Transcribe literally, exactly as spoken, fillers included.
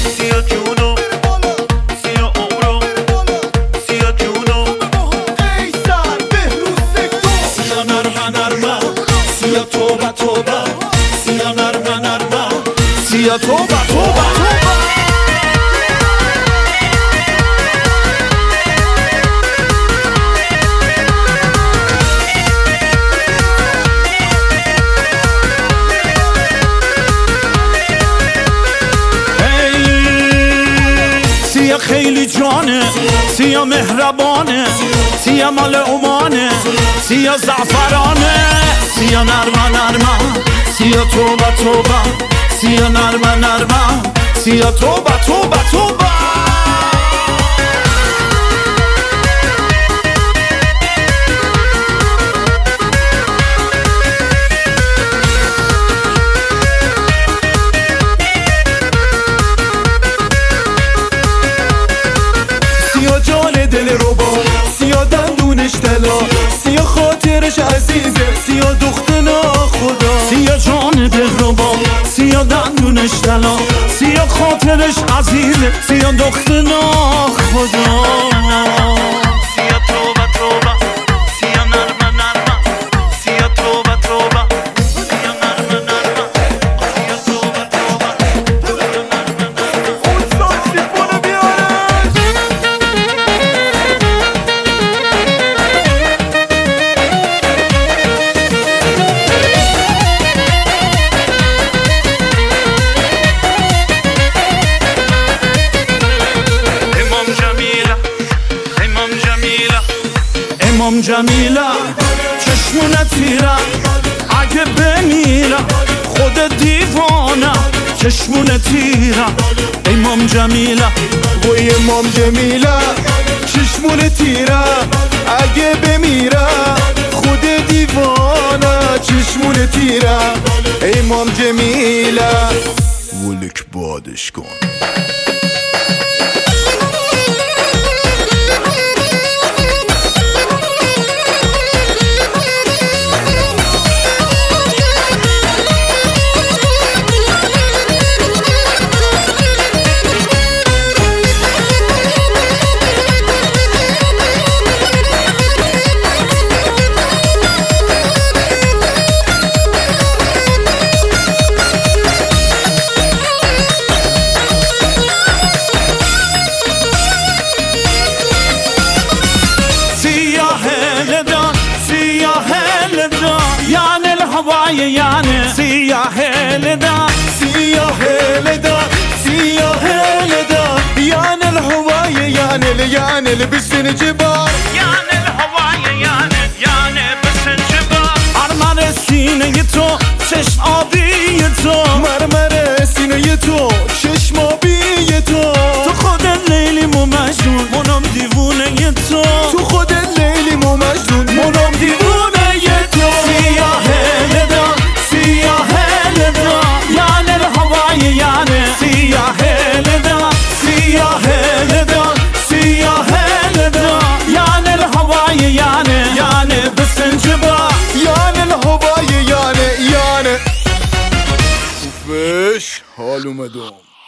سیاه جونو سیاه عمرو سیاه جونو قیصر بهروز سکتور سیاه نرمه نرمه سیاه توبه توبه سیاه نرمه نرمه سیاه توبه توبه سیاه خیلی جانه سیاه مهربانه سیاه مال عمانه سیاه زعفرانه سیاه نرمه نرمه سیاه توبه توبه سیاه نرمه نرمه سیاه توبه توبه توبه دل رو با سیاه دندونش طلا سیاه خاطرش عزیزه سیاه دخت ناخدا سیاه جان دل رو با سیاه دندونش طلا سیاه خاطرش عزیزه سیاه دخت ناخدا سیاه توبه توبه سیاه نرمه نرمه سیاه توبه توبه سیاه نرمه نرمه سیاه توبه توبه اون ساکسیفون بیارش امام جمیله چشمونه تیره اگه بمیرم خود دیوانه چشمونه تیره امام جمیله وای امام جمیله چشمون تیره اگه بمیره خود دیوانه چشمون تیره امام جمیله ولک بادش کن يعني سياح لدا سیاه لدا سیاه لدا یعنی الهوای یعنی یعنی لبسن جبار يعني الهوای يعني يعني بسن جبار مرمر سینه تو چشم آبی تو مرمر سینه تو چشم آبی تو تو خود لیلیم و مجنون منم دیوونه تو تو خود لیلیم و مجنون منم دیوونه تو سیاه لدا سیاه لدا يعني الهوای يعني سیاه لدا سیاه لدا سیاه لدا يعني الهوای يعني يعني بسنجبار یعنی الهوای یعنی یعنی اوفش حال اومدم